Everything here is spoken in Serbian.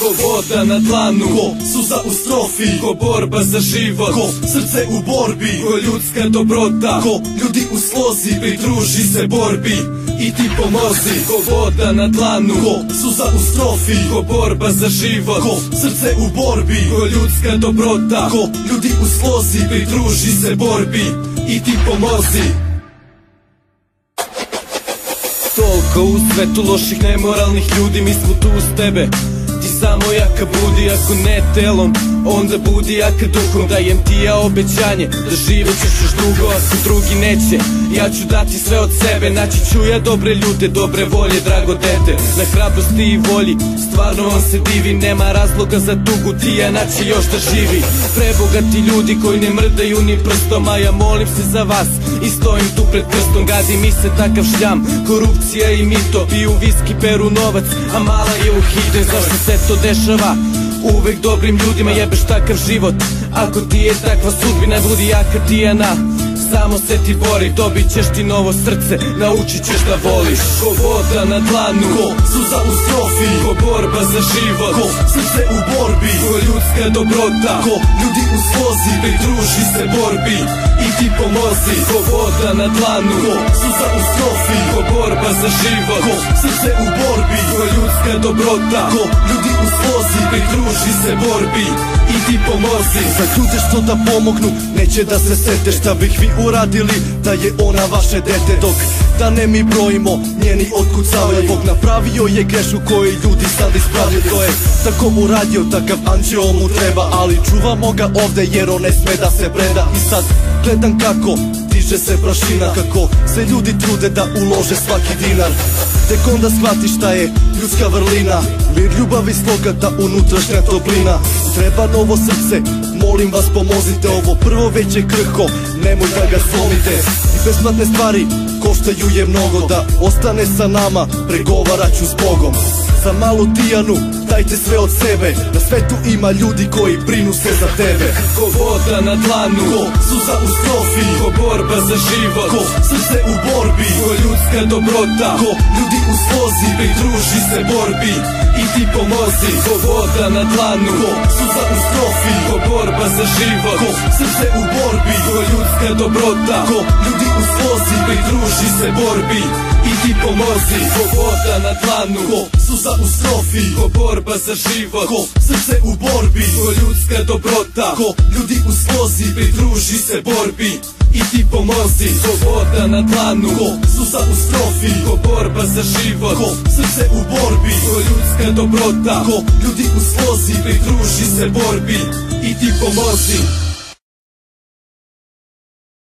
Ko voda na dlanu, ko suza u strofi, ko borba za život, ko srce u borbi, ko ljudska dobrota, ko ljudi u slozi, pridruži se borbi i ti pomozi. Ko voda na dlanu, ko suza u strofi, ko borba za život, ko srce u borbi, ko ljudska dobrota, ko ljudi u slozi, pridruži se borbi i ti pomozi. Toliko u svetu loših nemoralnih ljudi, mi smo tu uz tebe. Ti samo jaka budi, ako ne telom, onda budi jaka duhom. Dajem ti ja obećanje da živjet ćeš još dugo, ako drugi neće, ja ću dati sve od sebe. Naći ću ja dobre ljude, dobre volje, drago dete. Na hrabrosti i volji, stvarno vam se divi. Nema razloga za tugu, ti ja naći još da živi. Prebogati ljudi koji ne mrdaju ni prstom, a ja molim se za vas i stojim tu pred prstom. Gadi mi se takav šljam, korupcija i mito, piju viski, peru novac, a mala je u hite. Zašto se to dešava? Uvek dobrim ljudima jebeš takav život. Ako ti je takva sudbina, budi jaka Tijana. Samo se ti bori, dobit ćeš ti novo srce, naučit ćeš da voliš. Ko voda na dlanu, ko suza u strofi, ko borba za život, ko srce u borbi, ko ljudska dobrota, ko ljudi u slozi, pridruži se borbi i ti pomozi. Ko voda na dlanu, ko suza u strofi, ko borba za život, ko srce u borbi, ko ljudska dobrota, ko ljudi u slozi, pridruži se borbi i ti pomozi. Za ljude što da pomognu, neće da se sete šta bih vi uradili da je ona vaše dete. Dok da ne mi brojimo, njeni otkucavaju. Bog napravio je grešku koju ljudi sad ispravljaju. To je tako uradio, takav anđeo mu treba, ali čuvamo ga ovde jer on ne sme da se preda. I sad gledam kako diže se prašina, kako se ljudi trude da ulože svaki dinar. Tek onda shvati šta je ljudska vrlina, mir, ljubav i sloga, ta unutrašnja toplina. Treba novo srce, molim vas pomozite. Ovo prvo već je krhko, nemoj da ga slomite. I besplatne stvari koštaju je mnogo, da ostane sa nama, pregovarat ću s Bogom. Za malu Tijanu dajte sve od sebe, na svetu ima ljudi koji brinu se za tebe. Ko voda na dlanu, ko suza u strofi, ko borba za život, ko srce u borbi, ko ljudska dobrota, ko ljudi u slozi, pridruži se borbi i ti pomozi. Ko voda na dlanu, ko suza u strofi, ko borba za život, ko srce u borbi, ko ljudska dobrota, ko ljudi u slozi, pridruži se borbi i ti pomozi. Ko voda na dlanu, ko suza u strofi, ko borba za život, ko srce u borbi, ko ljudska dobrota, ko ljudi u slozi, pridruži se borbi i ti pomozi. Ko voda na dlanu, ko suza u strofi, ko borba za život, ko srce u borbi, ko ljudska dobrota, ko ljudi u slozi, pridruži se borbi i ti pomozi.